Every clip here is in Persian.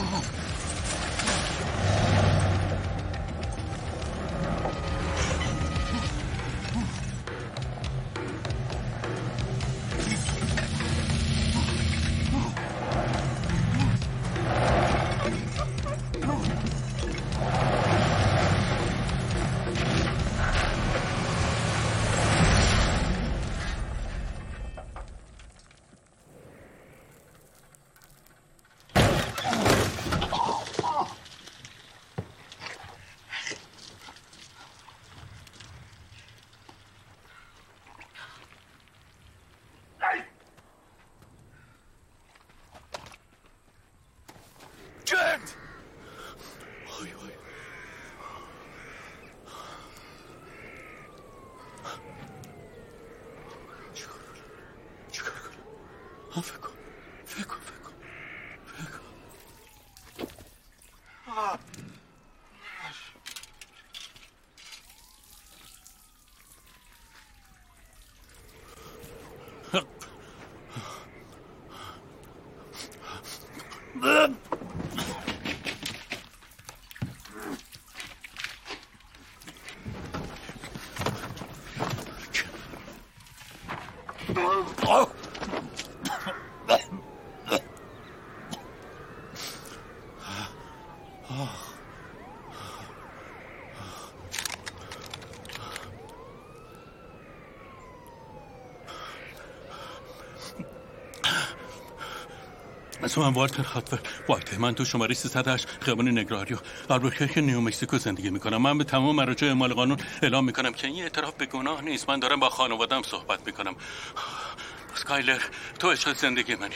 من والتر وایت، من تو شماره 308 خیابان نگراریو آلبوکرک نیو مکزیکو زندگی میکنم. من به تمام مراجع اعمال قانون اعلام میکنم که این اعتراف به گناه نیست. من دارم با خانواده‌ام صحبت میکنم. اسکایلر، تو عشق زندگی منی.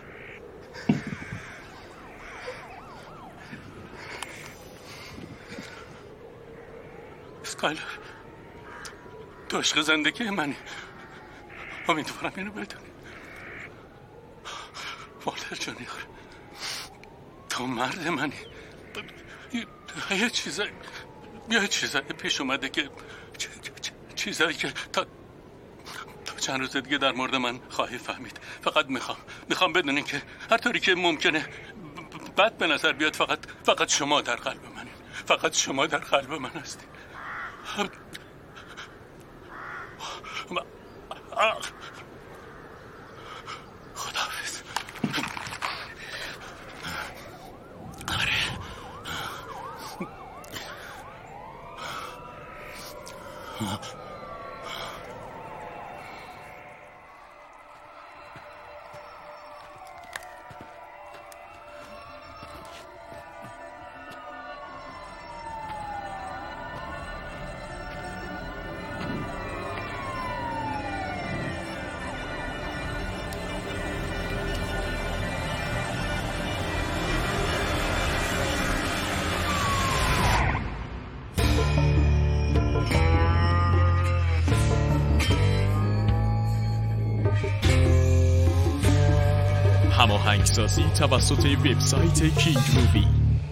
اسکایلر، تو عشق زندگی منی. امیدوارم اینو بدونی. والتر جونیور، تو مرد منی. یه چیزایی پیش اومده که چیزایی که تا چند روز دیگه در مورد من خواهی فهمید. فقط میخوام بدونین که هر طوری که ممکنه بد به نظر بیاد، فقط شما در قلب منین. فقط شما در قلب من هستی. خداحافظ. هماهنگسازی توسط وبسایت کینگ مووی.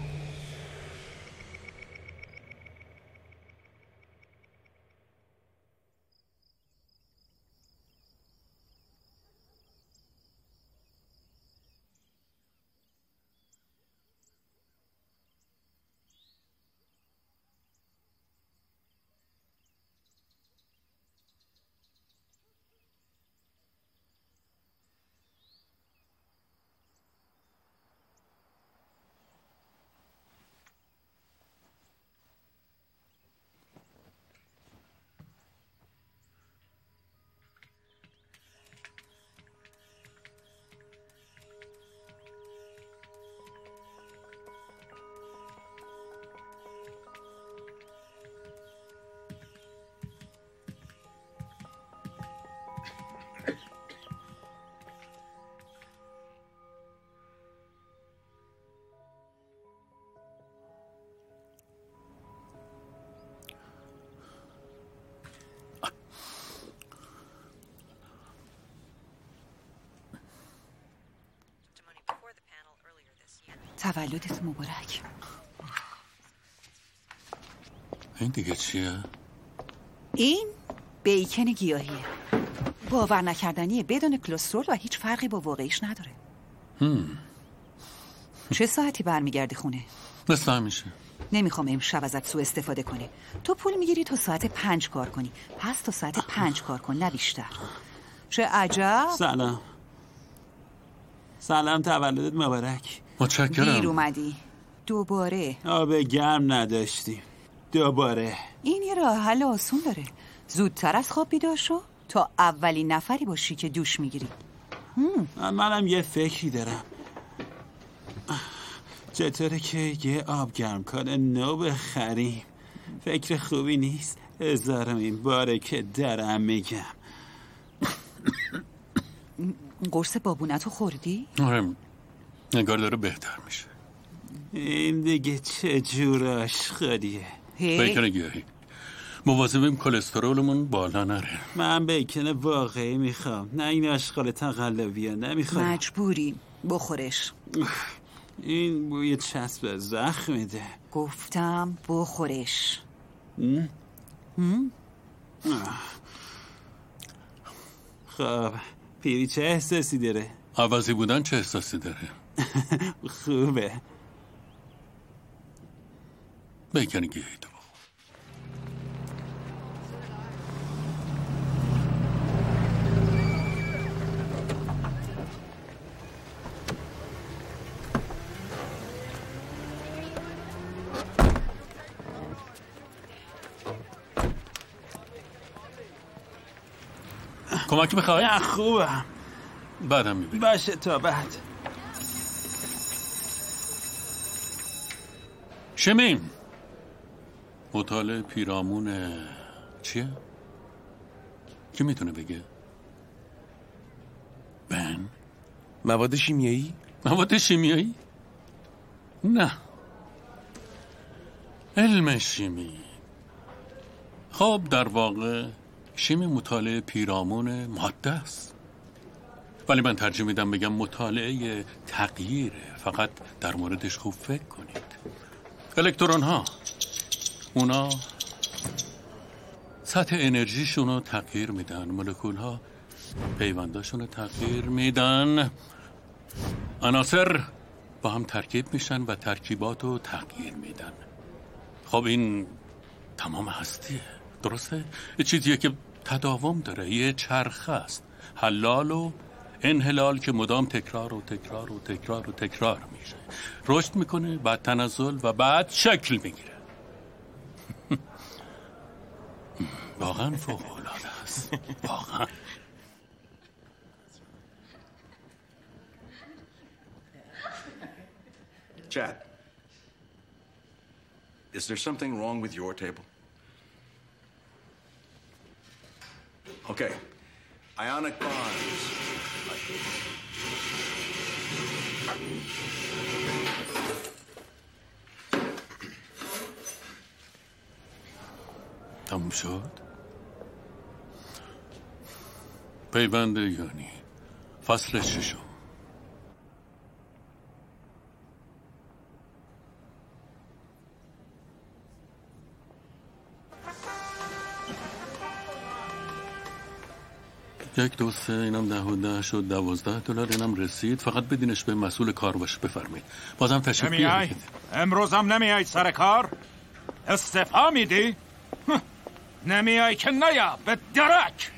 تولدت مبارک. این دیگه چیه؟ این بیکن گیاهیه. باور نکردنیه، بدون کلسترول و هیچ فرقی با واقعیش نداره. چه ساعتی برمیگردی خونه؟ مثل همیشه. نمیخوام امشب ازت سوء استفاده کنی. تو پول میگیری تا ساعت 5 کار کنی، پس تا ساعت 5 کار کن، نه بیشتر. چه عجب. سلام، تولدت مبارک. متشکرم. دیر اومدی دوباره. آب گرم نداشتیم دوباره. این یه راه حل آسون داره. زودتر از خواب بیدار شو تا اولین نفری باشی که دوش میگیری. منم یه فکری دارم. چطوره که یه آب گرم کار نو بخریم؟ فکر خوبی نیست؟ هزارمین باره که دارم میگم. قرص بابونتو خوردی؟ آره، نگار داره بهتر میشه. این دیگه چه جور آشغالیه؟ بیکن گیاهی. مواظبیم کلسترولمون بالا نره. من بیکن واقعی میخوام، نه این آشغال تقلبیه نمیخوام. مجبوریم بخورش. این بوی چسب زخم میده. گفتم بخورش. خب پیری چه احساسی داره؟ عوضی بودن چه احساسی داره؟ خوبه. بیکن گیاهی تو. کمک میخوای؟ نه خوبم. بعدم میبینی. باشه تا بعد. شمیم مطالعه پیرامون چیه؟ کی میتونه بگه؟ بن؟ مواد شیمیایی؟ مواد شیمیایی؟ نه، علم شیمی. خب در واقع شیمی مطالعه پیرامون ماده است، ولی من ترجیح میدم بگم مطالعه تغییره. فقط در موردش خوب فکر کنید. الکترون ها، اونا سطح انرژیشون رو تغییر میدن، مولکول ها پیونداشون رو تغییر میدن، عناصر با هم ترکیب میشن و ترکیبات رو تغییر میدن. خب این تمام هستیه، درسته؟ یه چیزیه که تداوم داره، یه چرخه است، حلال و انحلال که مدام تکرار و تکرار و تکرار و تکرار میشه، رشد میکنه، بعد تنزل و بعد شکل میگیره. واقعا فوق العاده است، واقعا. Chad, is there something wrong with your table? Okay. Ionic bonds. تموم شد؟ پیوند یونی فصل ششم. یک دو سه، اینم 10 و 10 شد، $12. اینم رسید. فقط بدینش به مسئول کار باشه. بفرمایید. بازم تشریف بیارید. امروزم نمیای سر کار؟ استعفا میدی؟ نمیای که نیا به درک.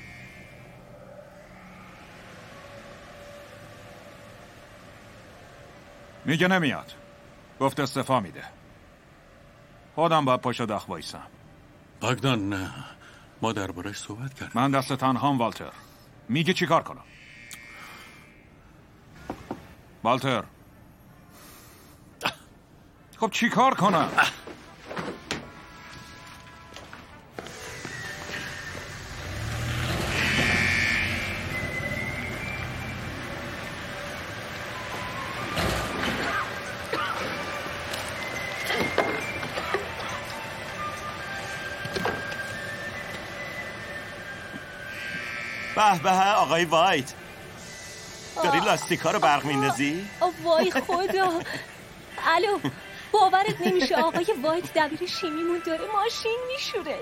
میگه نمیاد، گفت استعفا میده. خودم باید پشت داخل وایسم. باگدان نه، ما دربارش صحبت کردیم. من دست تنهام والتر. میگه چی کار کنم؟ والتر خب چی کار کنم؟ به به آقای وایت، داری لاستیکا رو برق میندازی؟ وای خدا. الو، باورت نمیشه آقای وایت دبیر شیمیمون داره ماشین میشوره.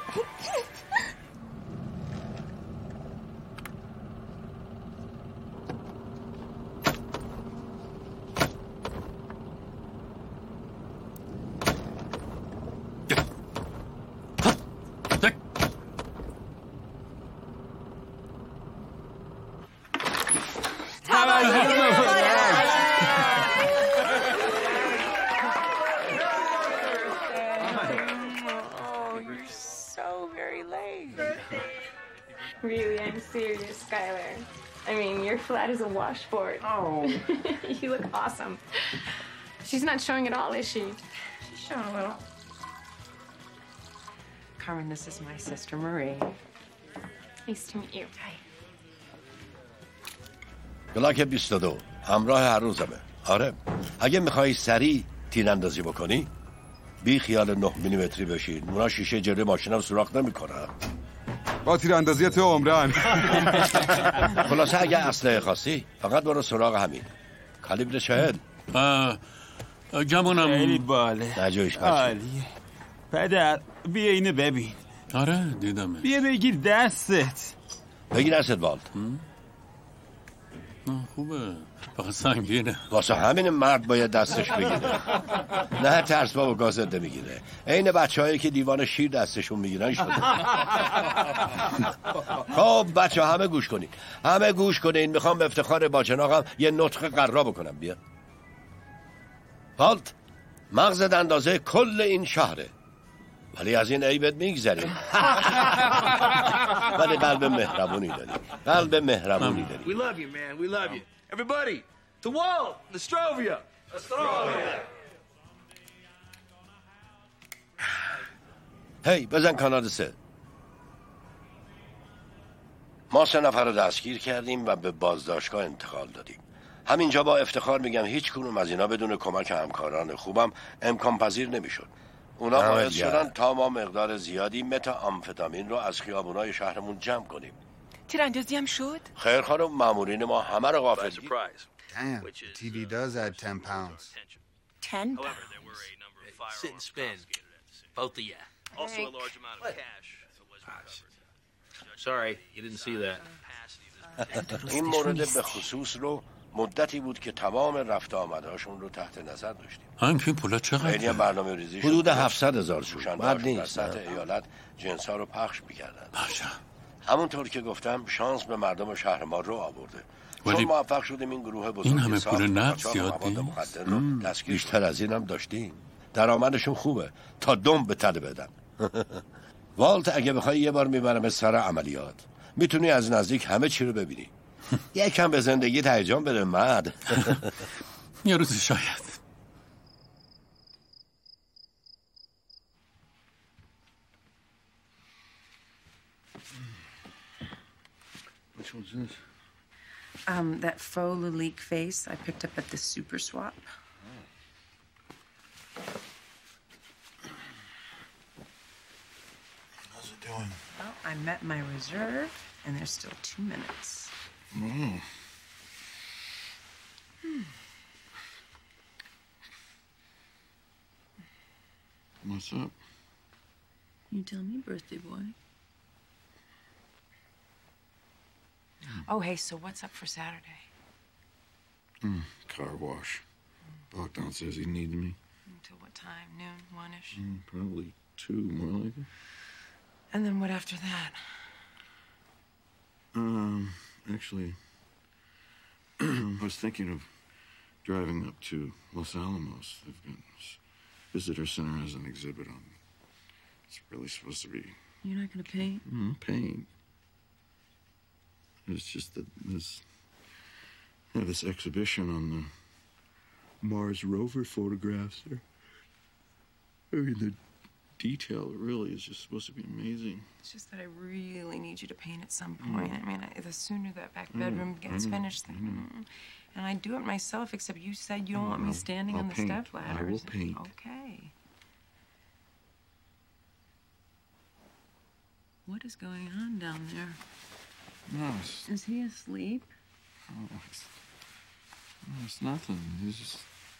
Really, I'm serious, Skylar. I mean, your flat is a washboard. Oh. You look awesome. She's not showing at all, is she? She's showing a little. Carmen, this is my sister Marie. Nice to meet you. Hi. بلاک 22 همراه هر روزمه. آره اگه میخوای سریع تیراندازی بکنی بی خیال 9 میلیمتری بشین. اونا شیشه جلوی ماشینم سوراخ نمیکنن. با تیراندازی تو عمران. خلاصه اگه اسلحه خواستی فقط برو سراغ همین. کالیبر 40. گمونم خیلی باله. نجویش عالیه. پدر بیا اینو ببین. آره دیدمه. بیا بگیر دستت. بگیر دستت والد. خوبه فقط سنگینه. واسه همین مرد باید دستش بگیره. نه ترس بابا گازت نمیگیره. عین بچه‌هایی که دیوان شیر دستشون میگیرن شده. خب بچه همه گوش کنین. همه گوش کنین. میخوام به افتخار باجناقم یه نطق قرار بکنم. بیا والد مغزت اندازه کل این شهره ولی از این عیبت میگذریم. ولی قلب مهربونی داری. قلب مهربونی داری. We love you, man. We love you. Everybody, to Walt, Nostrovia. هی بزن کانال 3. ما 3 نفر رو دستگیر کردیم و به بازداشتگاه انتقال دادیم. همینجا با افتخار میگم هیچ کنوم از اینا بدون کمک همکاران خوبم امکان پذیر نمیشد. اونا باعث شدن تا ما مقدار زیادی متا آمفتامین رو از خیابونای شهرمون جمع کنیم. تیراندازی هم شد؟ خیر خانم مامورین ما همه رو غافل دید. Damn, the TV does add 10 pounds. 10 pounds? Sit and spin. Both of you. Also a large amount of cash. Sorry, you didn't see that. این مورد به خصوص رو مدتی بود که تمام رفت آمدهاشون رو تحت نظر داشتیم. همین پولا چقدر؟ خیلی برنامه ریزی حدود 700,000 شد. بد نیست. سطح ایالت جنسا رو پخش می‌کردن. همونطور که گفتم شانس به مردم شهر ما رو آورده. چون موفق شدیم این گروه بزرگی این همه پول نقد زیاد مخدر رو دستگیر. بیشتر از اینم داشتیم. درآمدشون خوبه تا دم به تله بدن. والت اگه بخوای یه بار میبرم سر عملیات میتونی از نزدیک همه چی رو ببینی. یکم به زندگی هیجان بده مرد. یه روزی شاید. Which one's this? That faux Lalique face I picked up at the Super Swap. How's it doing? Well, I met my reserve, and there's still 2 minutes. What's up? You tell me, birthday boy. Oh, hey, so what's up for Saturday? Car wash. Bogdan says he needs me. Until what time? Noon? 1-ish? Probably 2, more like it. And then what after that? Actually, I was thinking of driving up to Los Alamos. They've got this visitor center has an exhibit on. It's really supposed to be. You're not going to paint? Paint. It's just that this exhibition on the Mars rover photographs. I mean, the detail really is just supposed to be amazing. It's just that I really need you to paint at some point. I mean, the sooner that back bedroom gets finished, and I do it myself, except you said you don't want me standing on the step ladders. I will paint. Okay. What is going on down there? No, Is he asleep? it's nothing. It's just,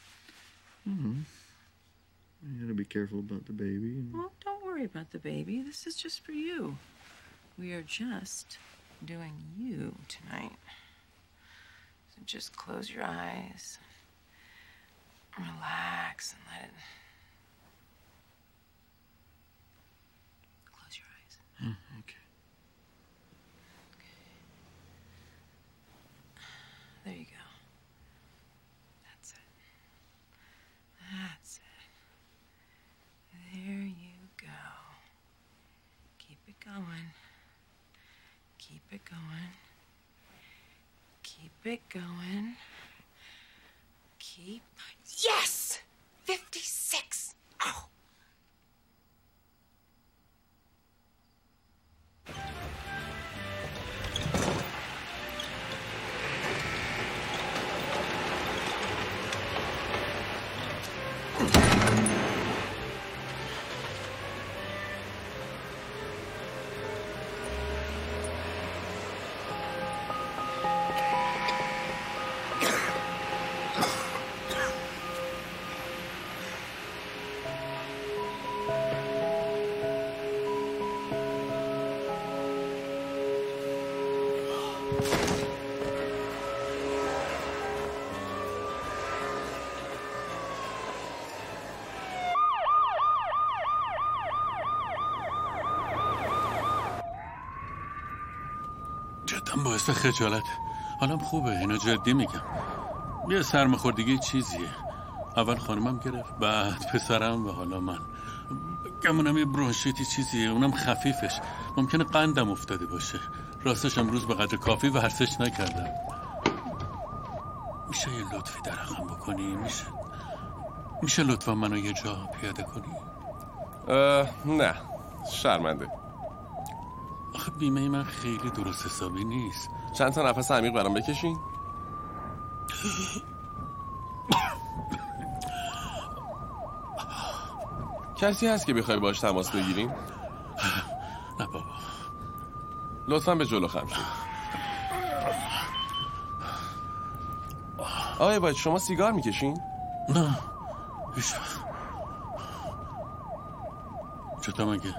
you gotta be careful about the baby. Well, don't worry about the baby. This is just for you. We are just doing you tonight. So just close your eyes, relax, and let it. Close your eyes. Okay. There you go. That's it. That's it. There you go. Keep it going. Keep it going. Keep it going. Keep... Yes! 56! Oh! جدا باعث خجالت. حالم خوبه، اینو جدی میگم. یه سرماخوردگی چیزیه. اول خانمم گرفت، بعد پسرم و حالا من. گمونم یه برونشیتی چیزیه، اونم خفیفش. ممکنه قندم افتاده باشه. راستش امروز به قدر کافی ورزش نکردم. میشه یه لطفی در حقم بکنی؟ میشه لطفا منو یه جا پیاده کنی؟ نه، شرمنده. آخه بیمه من خیلی درست حسابی نیست. چند تا نفس عمیق برام بکشین. کسی هست که بخوای باش تماس بگیریم؟ نه بابا. لطفا به جلو خم شید. آقای باید شما سیگار میکشین؟ نه هیچ وقت. چطور مگه؟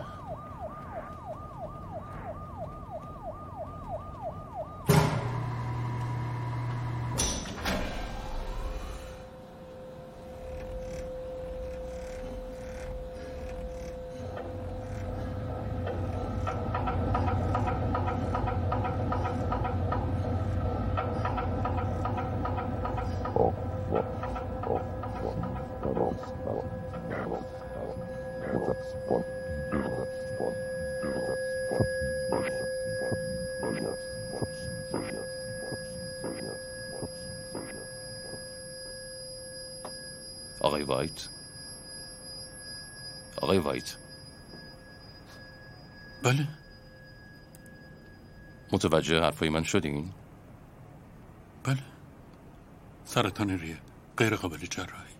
آقای وایت. بله. متوجه حرفای من شدین؟ بله. سرطان ریه، غیر قابل جراحی.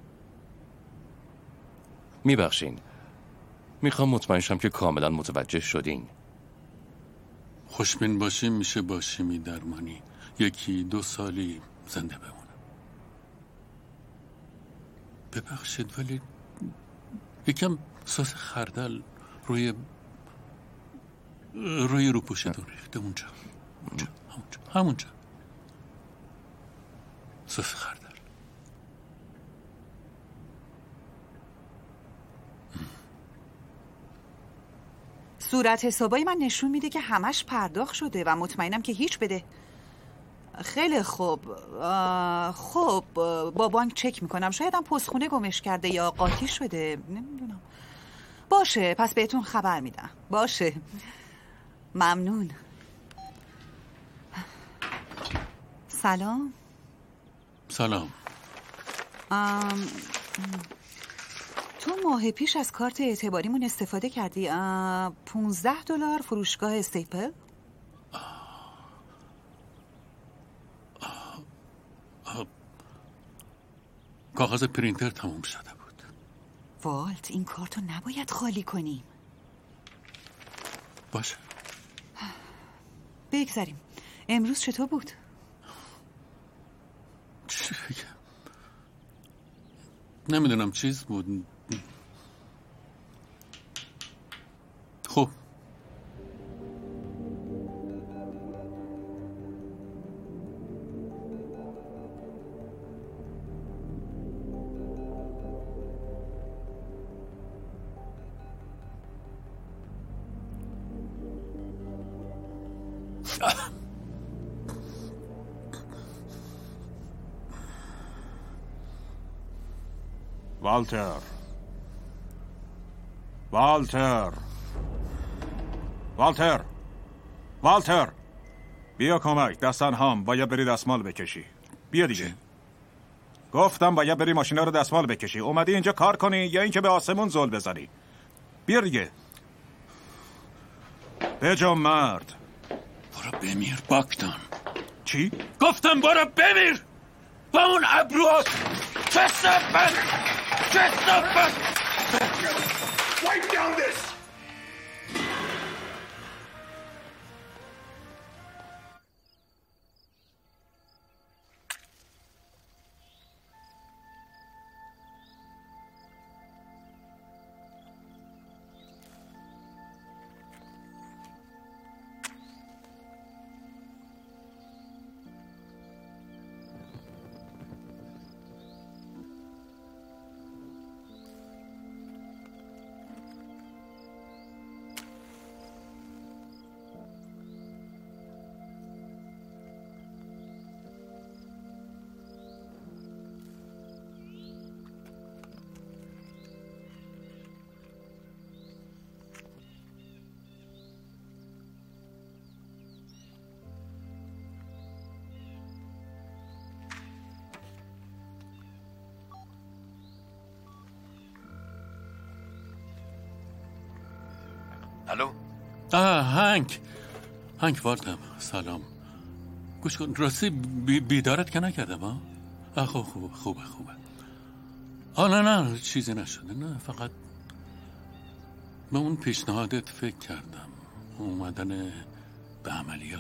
میبخشین، میخوام مطمئن شم که کاملا متوجه شدین. خوشبین باشیم میشه با شیمی درمانی 1-2 سالی زنده بمونم. ببخشید ولی یکم سس خردل روی روپوشتون ریخته. اونجا همونجا سس خردل. صورت حسابای من نشون میده که همش پرداخت شده و مطمئنم که هیچ بده. خیلی خوب. خب با بانک چک میکنم، شاید هم پستخونه گمش کرده یا قاطی شده، نمیدونم. باشه پس بهتون خبر میدم. باشه ممنون. سلام. سلام. تو ماه پیش از کارت اعتباریمون استفاده کردی. $15 فروشگاه استیپل. کاغذ پرینتر تموم شده بود. والت این کارتو نباید خالی کنیم. باشه. بگذاریم. امروز چطور بود؟ چی بگم؟ نمیدونم، چیز بود. خب والتر بیا کمک. دستان هام باید بری دستمال بکشی. بیا دیگه. گفتم باید بری ماشینا رو دستمال بکشی. اومدی اینجا کار کنی یا اینکه به آسمون زل بزنی؟ بیا دیگه. بجا مرد. برو بمیر باکدان. چی؟ گفتم برو بمیر با اون ابروات. کثافت. Wipe down this! الو. هنگ واردم. سلام. گوش کن. راستی بیدارت که نکردم ها؟ خوبه. نه چیزی نشده. نه فقط به اون پیشنهادت فکر کردم، اومدن به عملیات.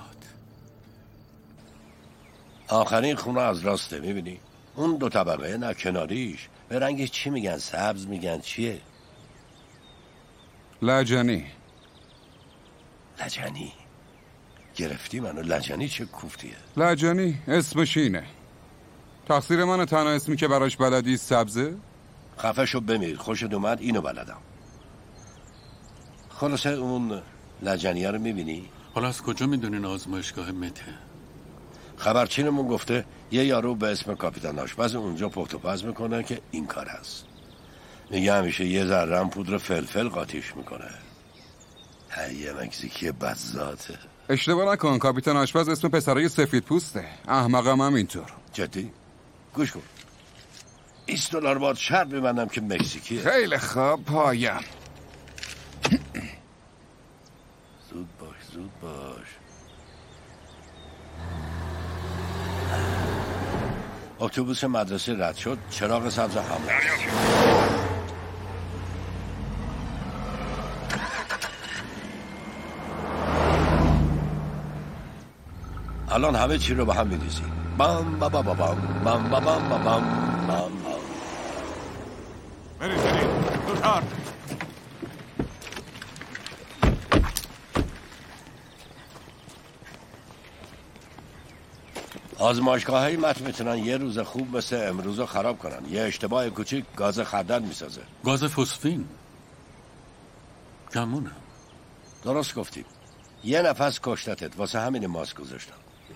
آخرین خونه از راسته. میبینی اون 2 طبقه نه کناریش به رنگ چی میگن؟ سبز میگن؟ چیه؟ لجنی. گرفتی منو. لجنی چه کوفتیه؟ لجنی اسمش اینه. تقصیر منه تنها اسمی که براش بلدی سبزه؟ خفه شو بمیر. خوشت اومد اینو بلدم. خلاصه اون لجنیه رو میبینی؟ حالا از کجا میدونین آزمایشگاه مته؟ خبرچینمون گفته یه یارو به اسم کاپیتان آشپز اونجا پخت و پز میکنه که این کار هست. میگه همیشه یه ذره پودر فلفل قاطیش میکنه. یه مکزیکی بدذاته. اشتباه نکن، کاپیتان آشپز اسم پسرای سفید پوسته. احمقم هم اینطور. جدی؟ گوش کن. $20 باید شرط ببندم که مکزیکیه. خیلی خوب. پایم. زود باش. اتوبوس مدرسه رد شد. چراغ سبز حمله. الان همه چی رو به هم می‌ریزی. بام بام بام بام بام بام بام بام. برید زودتر. آزمایشگاه‌های متن میتونن یه روز خوب مثل امروز رو خراب کنن. یه اشتباه کوچیک گاز خردل میسازه. گاز فسفین. کمونه. درست گفتیم. یه نفس کشتتت. واسه همین ماسک گذاشتم.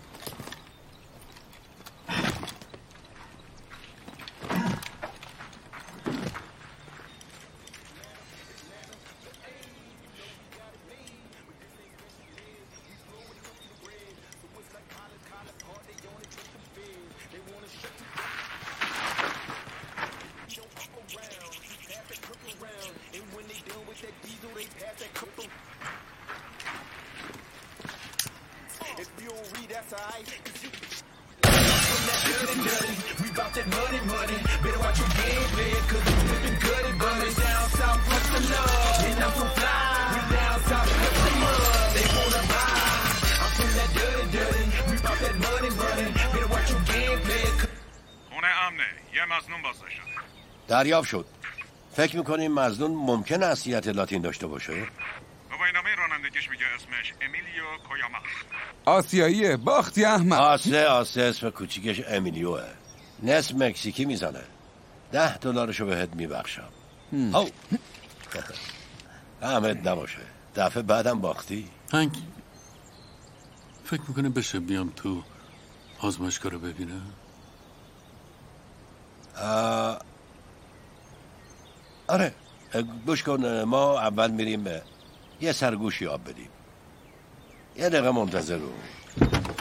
دریافت شد. فکر میکنیم مظنون ممکن اصلیت لاتین داشته باشه؟ گواهینامه رانندگیش میگه اسمش امیلیو کویاما. آسیاییه. باختی احمد. آسه اسم کوچیکش امیلیوه. نصف مکزیکی میزنه. $10 بهت میبخشم. احمد نباشه. دفعه بعدم باختی. هنگ فکر میکنه بشه بیام تو آزمایشگاه رو ببینم؟ آره. گوش کن. ما اول میریم یه سرگوشی آب بدیم. یه دقیقه منتظر رو.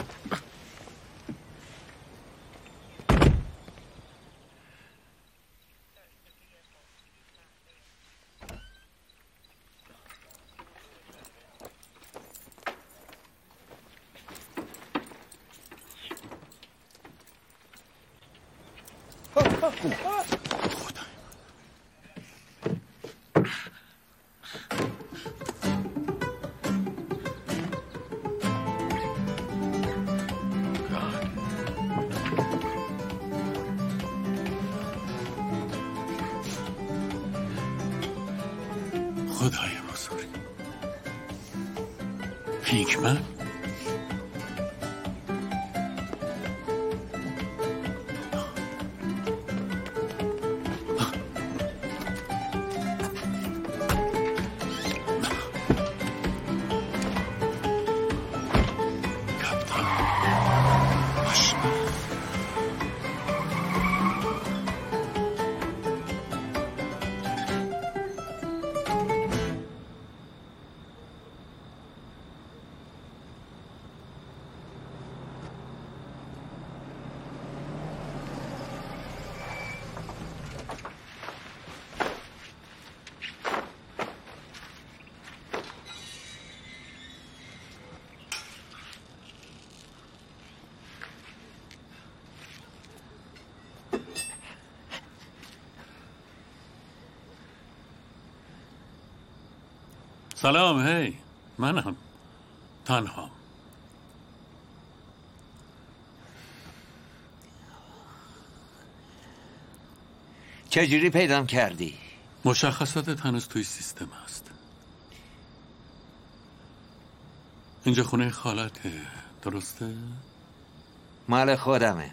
خدای بزرگ. پینکمن؟ سلام. هی منم تنها. چجوری پیدام کردی؟ مشخصاتت هنوز توی سیستم هست. اینجا خونه خالته، درسته؟ مال خودمه.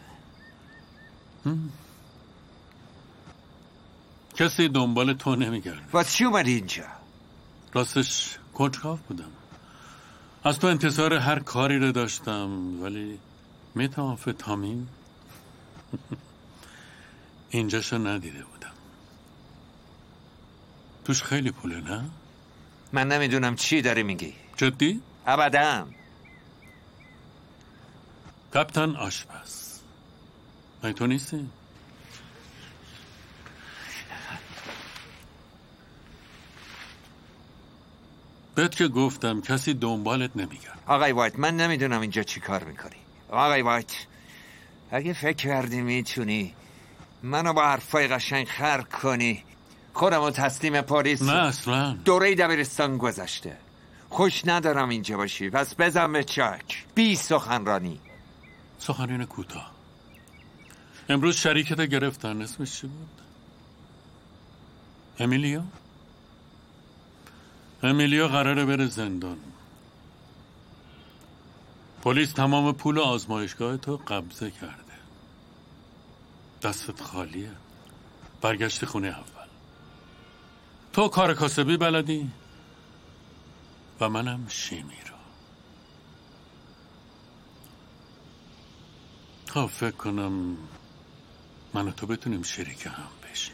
کسی دنبال تو نمیگرده. واسه چی اومدی اینجا؟ راستش کنجکاو بودم. از تو انتظار هر کاری رو داشتم، ولی متامفتامین اینجاشو ندیده بودم. توش خیلی پوله، نه؟ من نمیدونم چی داری میگی. جدی؟ ابداً. کاپیتان آشپز. من تو نیستی؟ بهت که گفتم کسی دنبالت نمیگرد. آقای وایت، من نمیدونم اینجا چی کار میکنی. آقای وایت، اگه فکر کردی میتونی منو با حرفای قشنگ خر کنی، خودمو تسلیم پلیس. نه اصلا. دوره دبیرستان گذشته. خوش ندارم اینجا باشی، پس بزن به چک. بی سخنرانی. سخنرانی کوتاه. امروز شریکت گرفتن. اسمش چی بود؟ امیلیا قراره بره زندان. پلیس تمام پول آزمایشگاه تو قبضه کرده. دستت خالیه. برگشتی خونه اول. تو کار کاسبی بلدی و منم شیمی رو. خب فکر کنم من و تو بتونیم شریک هم بشیم.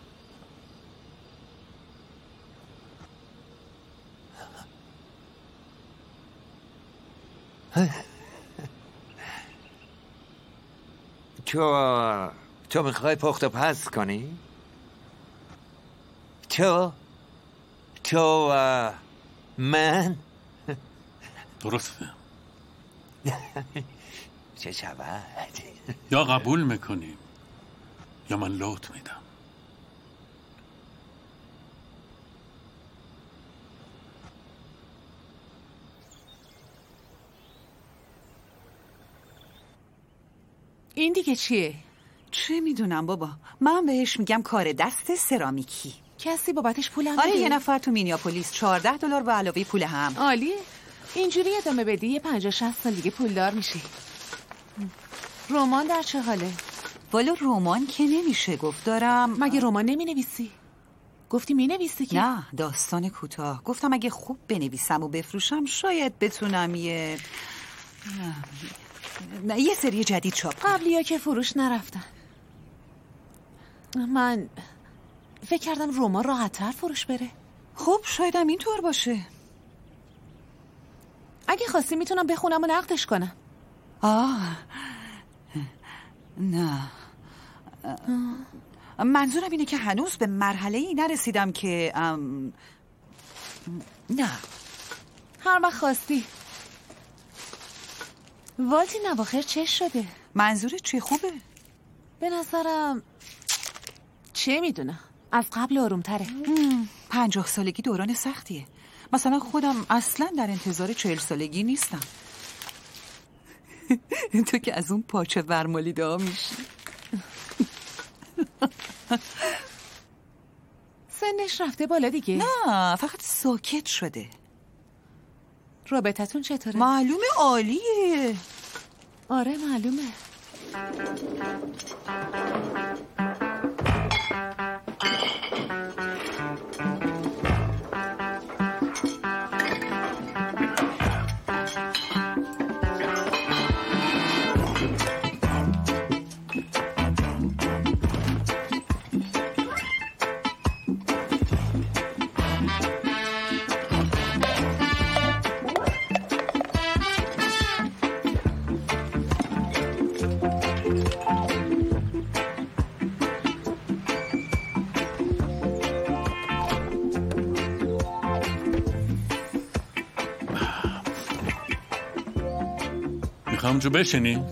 تو میخوای پخت و پز کنی؟ تو من؟ درسته. چه شود؟ یا قبول میکنیم یا من لوت میدم. این دیگه چیه؟ چه میدونم بابا. من بهش میگم کار دست سرامیکی. کسی بابتش پول هم آره بده؟ یه نفر تو مینیاپولیس $14 و علاوه پول هم. عالیه. اینجوری ادامه بدی یه 50-60 سال دیگه پولدار میشی. رمان در چه حاله؟ والا رمان که نمیشه گفت. دارم. مگه رمان نمی نویسی؟ گفتی می نویسی که؟ نه داستان کوتاه. گفتم اگه خوب بنویسم و بفروشم شاید بتونم یه سری جدید چاپ کنم. قبلیا که فروش نرفتن. من فکر کردم رمان راحت‌تر فروش بره. خب شایدم اینطور باشه. اگه خواستی میتونم بخونم و نقدش کنم. نه منظورم اینه که هنوز به مرحله ای نرسیدم که نه. هر وقت خواستی. والتی نواخر چه شده؟ منظورت چی؟ خوبه؟ به نظرم چه میدونم، از قبل آرومتره. 50 سالگی دوران سختیه. مثلا خودم اصلا در انتظار 40 سالگی نیستم. تو که از اون پاچه ورمالیده ها میشی. سنش رفته بالا دیگه؟ نه، فقط ساکت شده. رابطتون چطوره؟ معلومه عالیه. آره معلومه. میخوام جو بشینی؟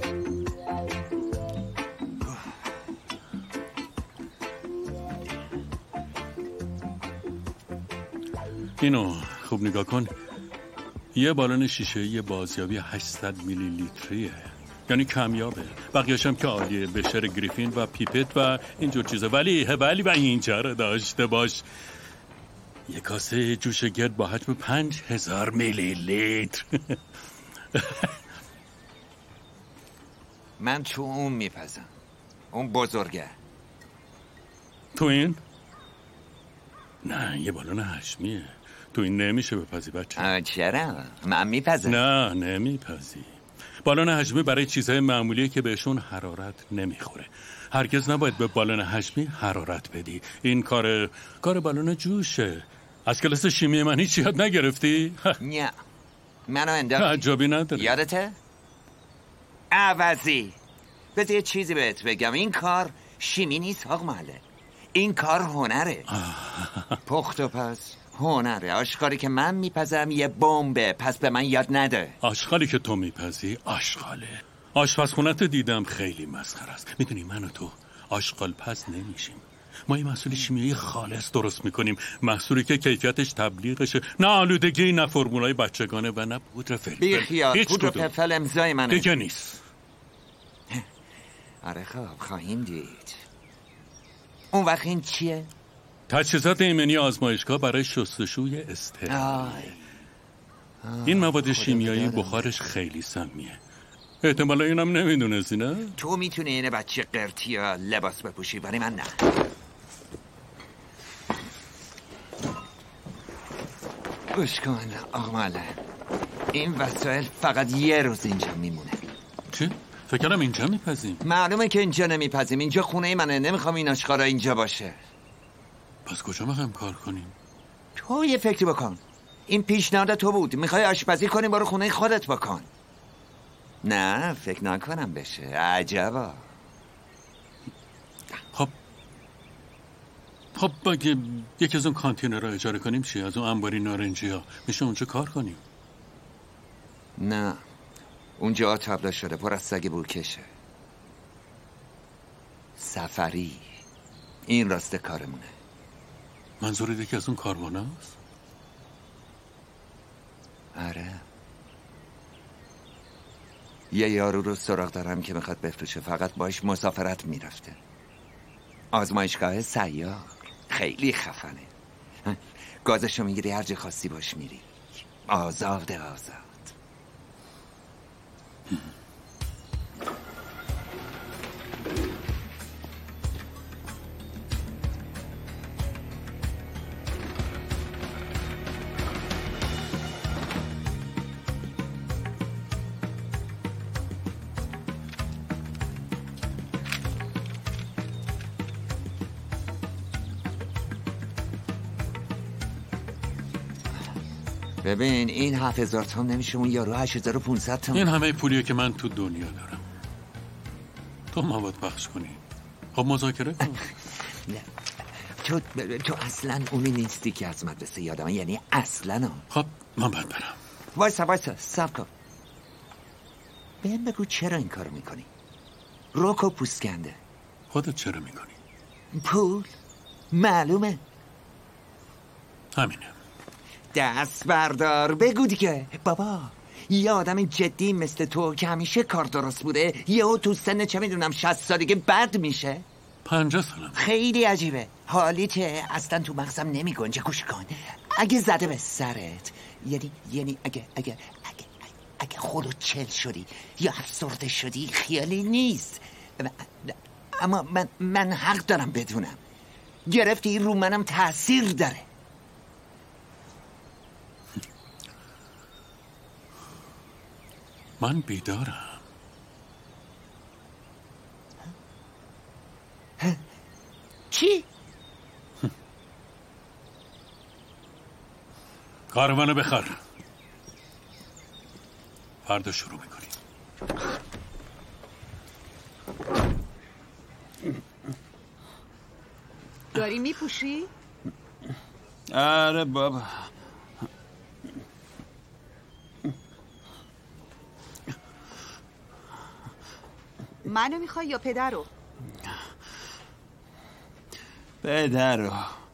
اینو خوب نگاه کن. یه بالون شیشه‌ای بازیابی 800 میلی لیتریه، یعنی کمیابه. بقیه‌اش هم که عالیه، بشر گریفین و پیپت و اینجور چیزا. ولی و اینجا رو داشته باش. یه کاسه جوش گرد با حجم 5000 میلی لیتر. من تو اون میپزم، اون بزرگه. تو این؟ نه، یه بالون هشمیه. تو این نمیشه بپزی بچه. چرا؟ من میپزم. نه نمیپزی. بالون هشمی برای چیزهای معمولیه که بهشون حرارت نمیخوره. هرگز نباید به بالون هشمی حرارت بدی. این کار بالون جوشه. از کلاس شیمی من هیچ یاد نگرفتی؟ نه، منو انداختی. تعجبی نداره. یادته؟ عوضی بذار یه چیزی بهت بگم. این کار شیمی نیست آقا محله، این کار هنره. پخت و پس هنره. آشغالی که من میپزم یه بمبه، پس به من یاد نده. آشغالی که تو میپزی آشغاله. آشپزخونت دیدم خیلی مسخره است. میدونی من و تو آشغال پز نمیشیم. ما یه محصول شیمیایی خالص درست میکنیم، محصولی که کیفیتش تبلیغشه، نه آلودگی، نه فرمولای بچگانه و نه پودر فلفل. بیخیال، پودر فلفل امضای منه. دیگه نیست. آره خب خواهیم دید. اون وقت این چیه؟ تجهیزات ایمنی آزمایشگاه برای شستشوی استرا. این مواد شیمیایی بخارش خیلی سمیه. احتمالا اینم نمیدونستی نه؟ تو میتونی این بچه قرتی یا لباس بپوشی ولی من نه. گوش کن آقا معلم، این وسایل فقط یه روز اینجا میمونه. چی؟ فکرم اینجا میپزیم. معلومه که اینجا نمیپزیم، اینجا خونه منه، نمیخوام این آشغالا اینجا باشه. پس کجا میخوایم کار کنیم؟ تو یه فکری بکن. این پیشنهاد تو بود، میخوای آشپزی کنی برو خونه خودت بکن. نه فکر نکنم بشه. عجبا. خب اگه یکی از اون کانتینر رو اجاره کنیم چی؟ از اون انباری نارنجی ها میشه اونجا کار کنیم؟ نه اونجا تابلو شده، پر از سگ بورکشه. سفری این راسته کارمونه. منظور یکی از اون کاروانه هست؟ آره. یه یارو رو سراغ دارم که میخواد بفروشه، فقط باش مسافرت میرفته. آزمایشگاه سیار خیلی خفنه. گازشو میگیری هر جا خواستی باش میری. آزاد. ببین این 7000 تومن نمیشه، اون یارو 8500 تومن. این همه پولیه که من تو دنیا دارم. تو مواد بخش کنی. خب مذاکره کن. نه تو اصلا اونی نیستی که از مدرسه یادم، یعنی اصلا. خب من باید برم. وایسا صبر کن. بهم بگو چرا این کارو میکنی؟ روکو پوسکنده. خودت چرا میکنی؟ پول معلومه. همینه. دست بردار بگو دیگه. بابا یه آدم جدی مثل تو که همیشه کار درست بوده یهو تو سن چه میدونم 60 سالگی بد میشه؟ 50 سالم. خیلی عجیبه. حالیته اصلا تو مغزم نمی گنجه. گوش کن، اگه زده به سرت، یعنی اگه خلوچل شدی یا افسرده شدی خیالی نیست، اما من حق دارم بدونم. گرفتی رو منم تأثیر داره. من بیدارم. چی؟ کاروانو بخر. فردا شروع میکنیم. داری میپوشی؟ آره بابا. منو میخوای یا پدر رو؟ پدر رو.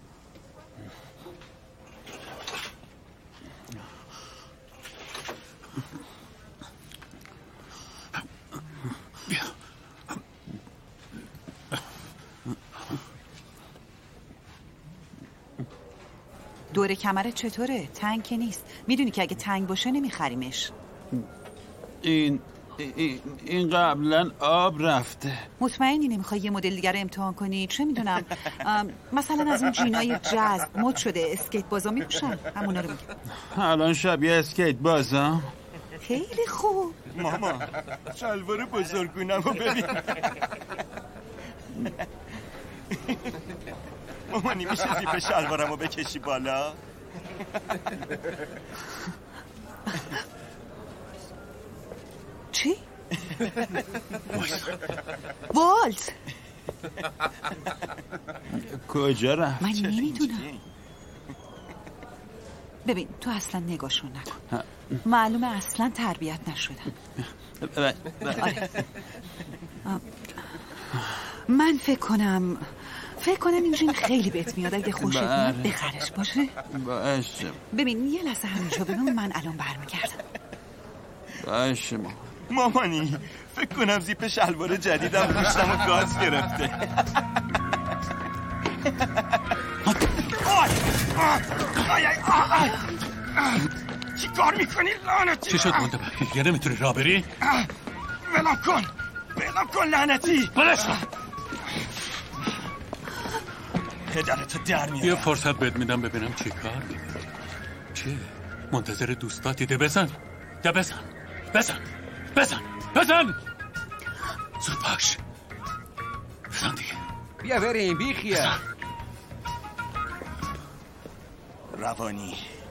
دور کمرت چطوره؟ تنگ که نیست. میدونی که اگه تنگ باشه نمیخریمش. این قبلا آب رفته. مطمئنی نمیخوای یه مدل دیگر رو امتحان کنی؟ چه میدونم مثلا از اون جینای جاز مد شده اسکیت بازا میپوشن، همونا رو میگم. الان شبیه اسکیت بازم. خیلی خوب. ماما شلوار بزرگونمو ببین. ماما نمیشه زیپ شلوارمو بکشی بالا؟ چی؟ والت کجا رفت؟ من نمیدونم. ببین تو اصلا نگاشون نکن. معلومه اصلا تربیت نشدن. آره. من فکر کنم این جین خیلی بهت میاد. اگه خوشت میاد بخرش. باشه؟ باشه. ببین یه لحظه همینجا ببین، من الان برمیگردم. باشه مامانی فکر کنم زیپ شلوار جدیدم پوشتم و گاز گرفته. چی کار میکنی لعنتی؟ چی شد مونده یه نمیتونی راه بری؟ ولم کن لعنتی. بلش کن. پدرتو در میارم. یه فرصت بهت میدم ببینم چی کار میکنی. چی؟ منتظر دوستاتی؟ ده بزن زود باش. بزن دیگه. بیا بریم بیخیه. روانی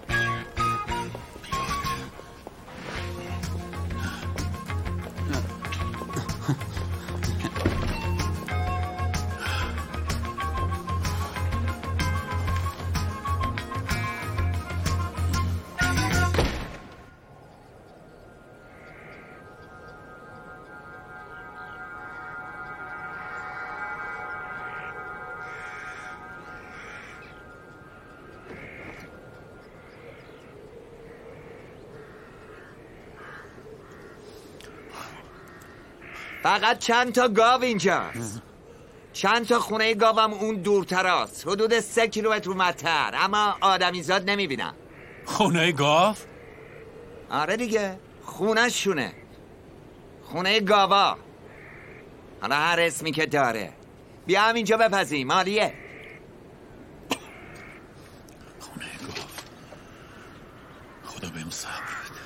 فقط چند تا گاو اینجاست. چند تا خونه گاوم اون دورتر است، حدود 3 کیلومتر اونورتر، اما آدمیزاد نمیبینم. خونه گاو؟ آره دیگه، خونه شونه، خونه گاوا، حالا هر اسمی که داره. بیا همینجا بپزیم. مالیه. خونه گاو. خدا بهم صبر بده.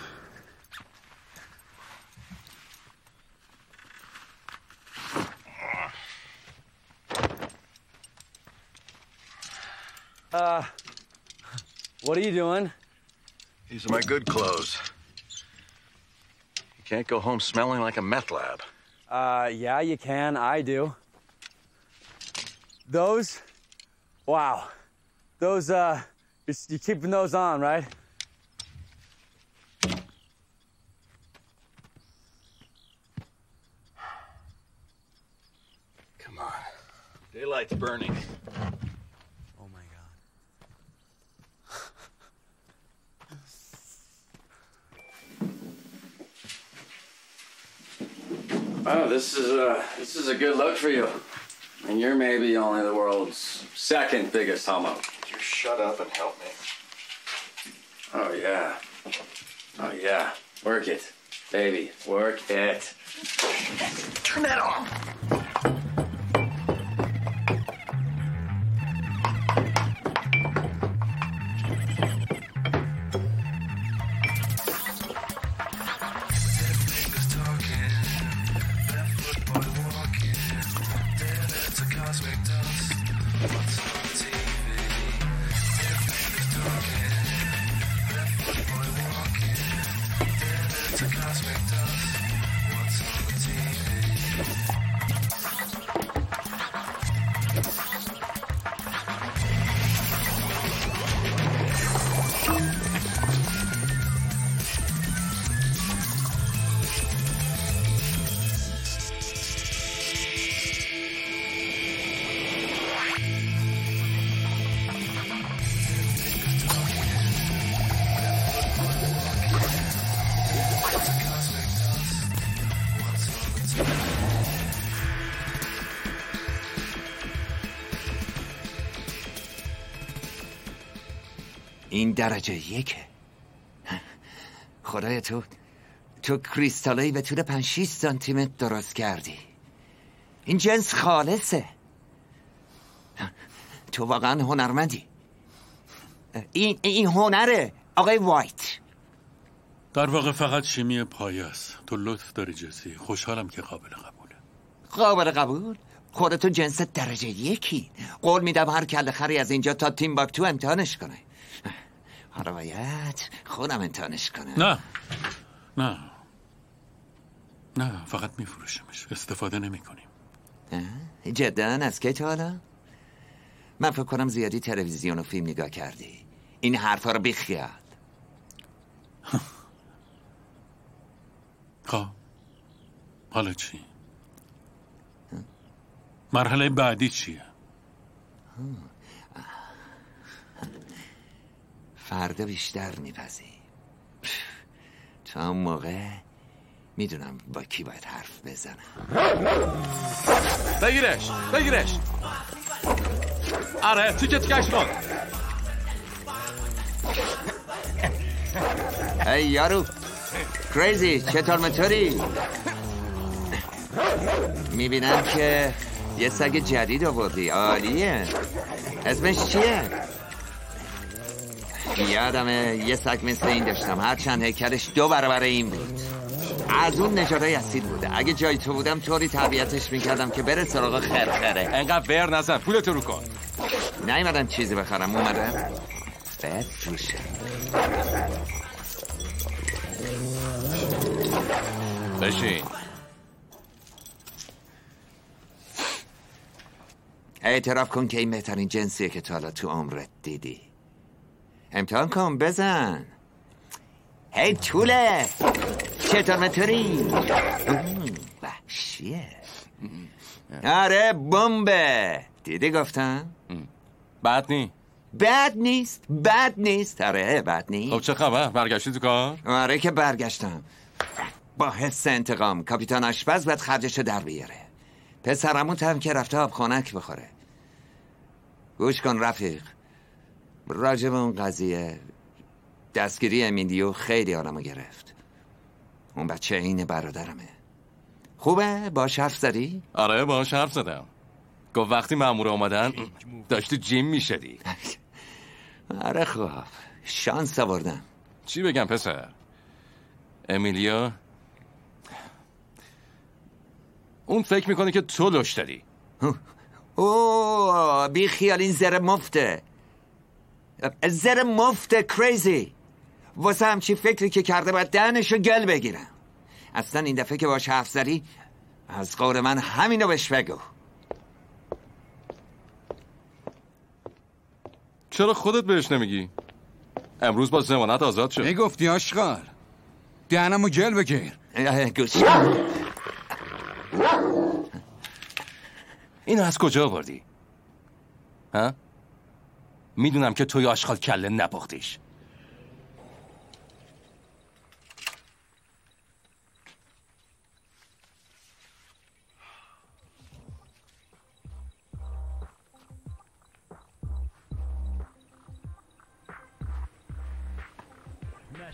What are you doing? These are my good clothes. You can't go home smelling like a meth lab. Yeah, you can. I do. Those? Wow. Those, you're keeping those on, right? Come on. Daylight's burning. Oh, this is a good look for you. And you're maybe only the world's second biggest homo. You shut up and help me. Oh, yeah. Oh, yeah. Work it. Baby, work it. Turn that off. این درجه یکه. خدایا تو کریستالایی به طول 5-6 سانتیمتر درست کردی. این جنس خالصه. تو واقعا هنرمندی. این هنره آقای وایت. در واقع فقط شیمی پایه است. تو لطف داری جسی. خوشحالم که قابل قبوله. قابل قبول؟ خودتو جنس درجه یکی. قول میدم هر کله خری از اینجا تا تیمباکتو امتحانش کنه. حالا باید خودم امتحانش کنم. نه فقط میفروشمش. استفاده نمی کنیم. جدا از که تو حالا؟ من فکر کنم زیادی تلویزیون و فیلم نگاه کردی. این حرفا رو بیخیال. خب حالا چی؟ مرحله بعدی چیه؟ فردا بیشتر میپذیم. تا اون موقع میدونم با کی باید حرف بزنم. بگیرش آره تیکش کن. ای یارو کریزی چطور مطوری؟ میبینم که یه سگ جدید آوردی. عالیه. اسمش چیه؟ یادمه یه سگ مثل این داشتم. هرچند هیکلش 2 برابر این بود. از اون نژادای اصیل بوده. اگه جای تو بودم طوری تربیتش میکردم که بره سراغ خرخره. انقدر ور نزن. پولتو رو کن. نیومدم چیزی بخرم. اومدم بفروشم. بشین. اعتراف کن که این بهترین جنسیه که تا حالا تو عمرت دیدی. امتحان کن بزن. هی طوله چطور مطوری؟ وحشیه. آره بمبه. دیدی گفتم؟ بد نیست. آره بد نیست. خب چه خبر؟ برگشتی تو کار؟ آره که برگشتم. با حس انتقام. کاپیتان آشپز باید خرجشو در بیاره. پسرمون هم که رفته آب خنک بخوره. گوش کن رفیق. راجب اون قضیه دستگیری امیلیو خیلی آدمو گرفت. اون بچه این برادرمه. خوبه؟ باش حرف زدی؟ آره باش حرف زدم. گفت وقتی مامورا اومدن داشتی جیم میشدی. آره خب شانس آوردم. چی بگم پسر؟ امیلیا اون فکر میکنه که تو لش داری. اوه بی خیال. این زر مفته کریزی. واسه همچی فکری که کرده باید دهنشو گل بگیرم. اصلا این دفعه که باش حرف زدی از قول من همینو بهش بگو. چرا خودت بهش نمیگی؟ امروز با ضمانت آزاد شد. میگفتی آشغال. دهنمو گل بگیر. گوش اینو از کجا آوردی؟ ها؟ میدونم که توی آشغال کله نپختیش.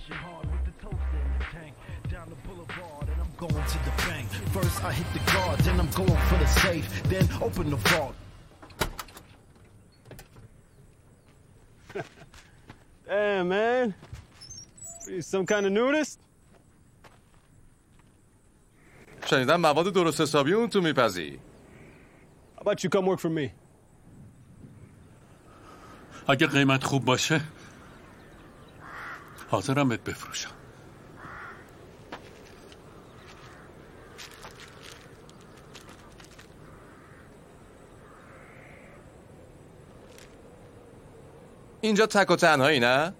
Going to the bank. First I hit the guard, then I'm going for the safe, then open the vault. Damn, man. Are you some kind of nudist? شنیدم مواد درست حسابی اون تو میپزی. How about you come work for me? اگه قیمت خوب باشه حاضرم بهت بفروشم. اینجا تک و تنهایی نه؟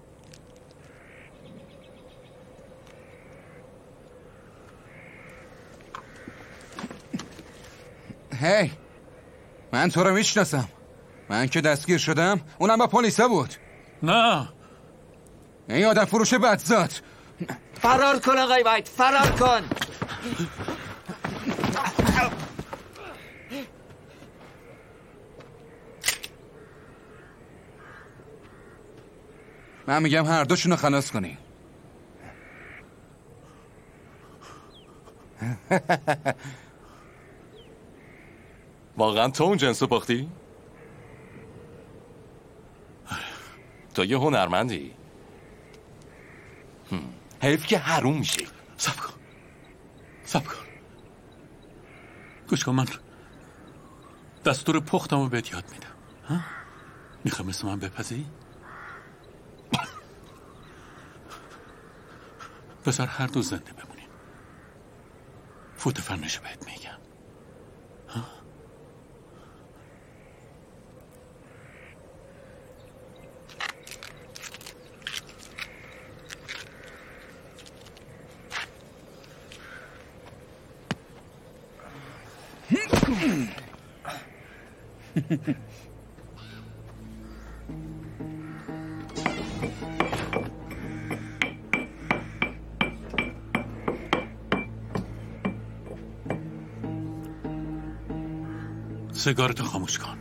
هی من تو رو میشناسم. من که دستگیر شدم اونم با پلیسا بود. نه این آدم فروش بدزاد. فرار کن آقای وایت، فرار کن. من میگم هر دوشونو خلاص کنی. واقعا تو اون جنسو پختی؟ تو یه هنرمندی. حیف که حروم میشی. صبر کن گوش کن، من دستور پختمو بهت یاد میدم. میخوای مثل من بپزی؟ بذار هر دو زنده بمونیم. فوت فرنشو بهت میگم. سیگارتو خاموش کن.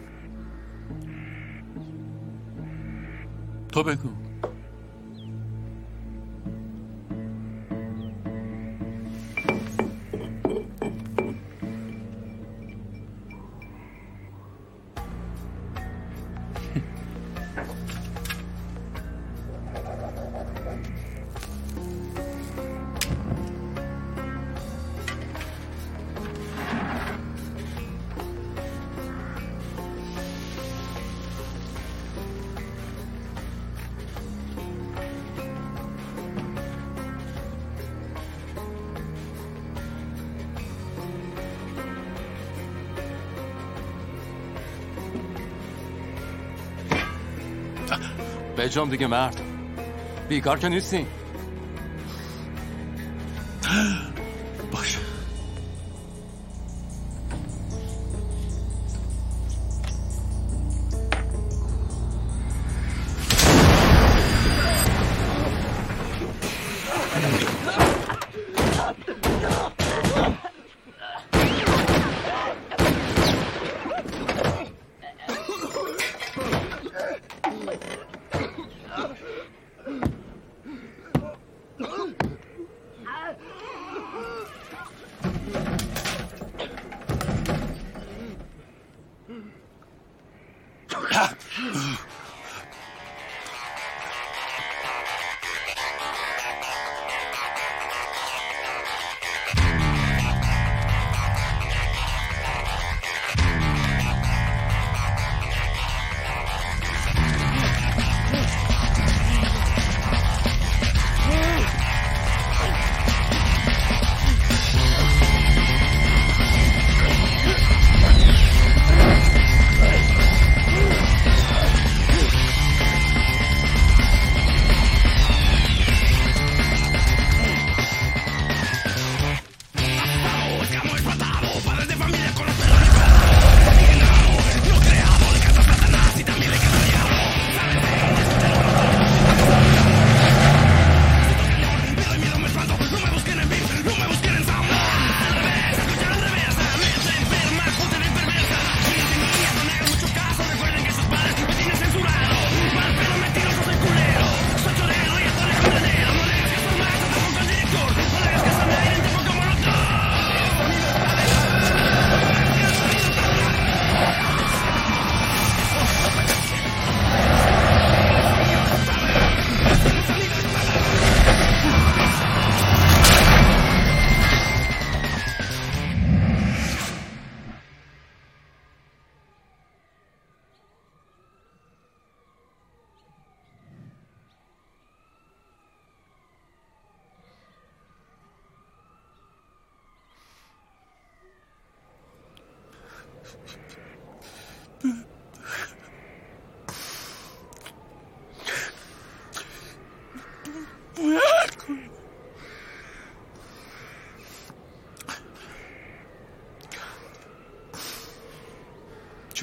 تو بگو. بجام دیگه مرد، بیکار که نیستی. باشه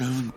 جان.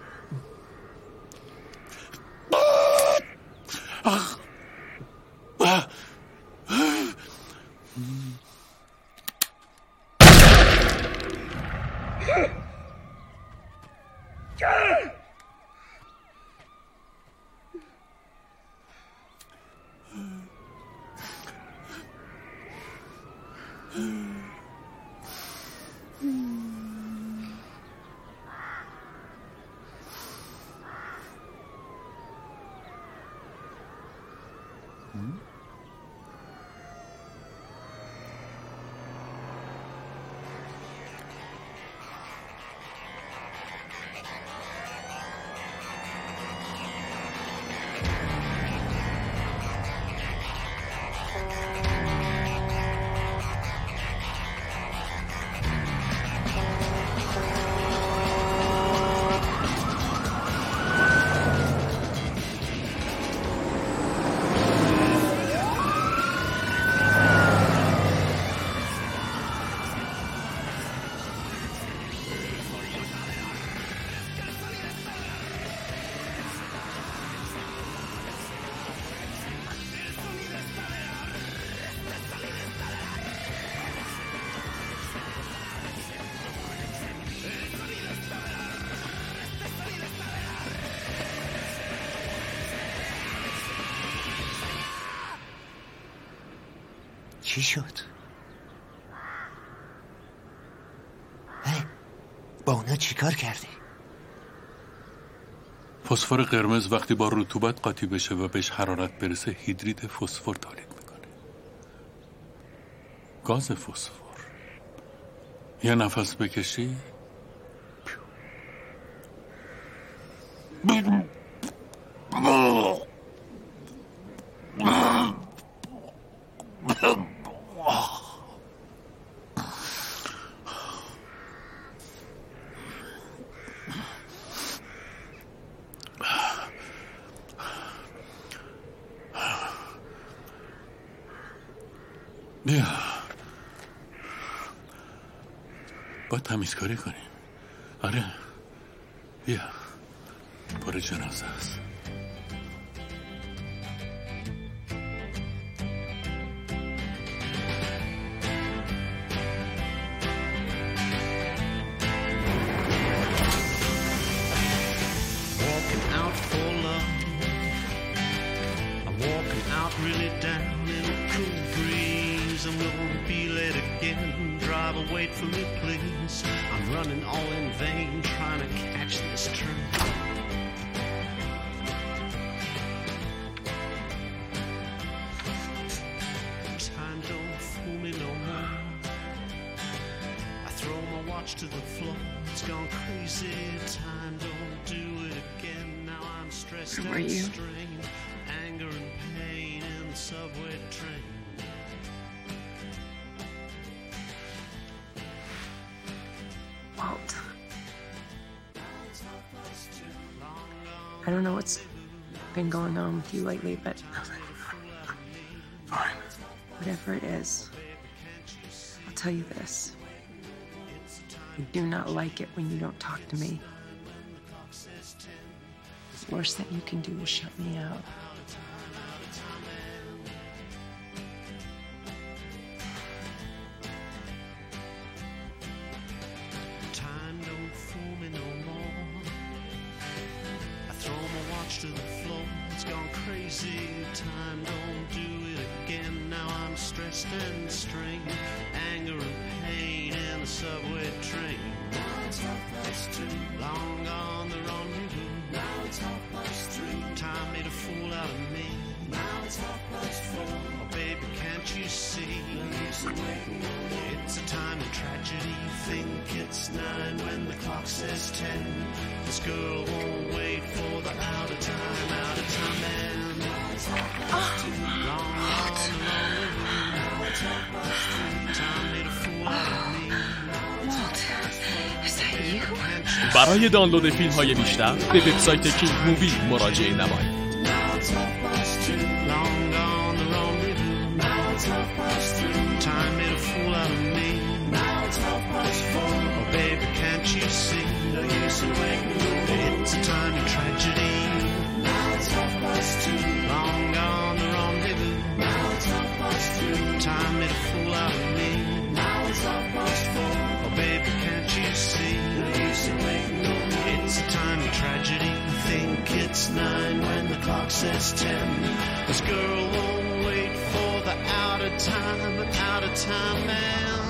چی شد؟ با اونا چیکار کردی؟ فسفر قرمز وقتی با رطوبت قاطی بشه و بهش حرارت برسه هیدرید فسفر تولید میکنه. گاز فسفر. یه نفس بکشی بیا با تمیزکاری کنیم. آره بیا پر جنازه است. To the floor, it's gone crazy. Time don't do it again. Now I'm stressed and strained. Anger and pain in the subway train. Walt, I don't know what's been going on with you lately, but fine. Whatever it is, I'll tell you this. I do not like it when you don't talk to me. The worst that you can do is shut me out. Time don't fool me no more. I throw my watch to the floor. It's gone crazy. Time don't do it again. Now I'm stressed and strained. Anger and pain in the subway train. Now it's 2:30. Long gone the rendezvous. Now it's 3:30. Time made a fool out of me. Now it's 4:30. Oh baby, can't you see? It's a time of tragedy. Think it's 9 when the clock says 10. This girl won't wait for the out of time man. Now it's 2:30. Long gone the rendezvous. Now it's 3:30. Time made a fool out of me. برای دانلود فیلم های بیشتر به وبسایت کینگ مووی مراجعه نمایید. Time made a fool out of me. Oh, baby, can't you see? No use in waiting. It's a time of tragedy. Now it's 2:30. Long gone the rendezvous. Now it's 2:30. Time made a fool out of me. Now it's 4:30. Oh, baby, can't you see? No use in waiting. It's a time of tragedy. I think it's 9 when the clock says 10. This girl won't wait for the out of time man.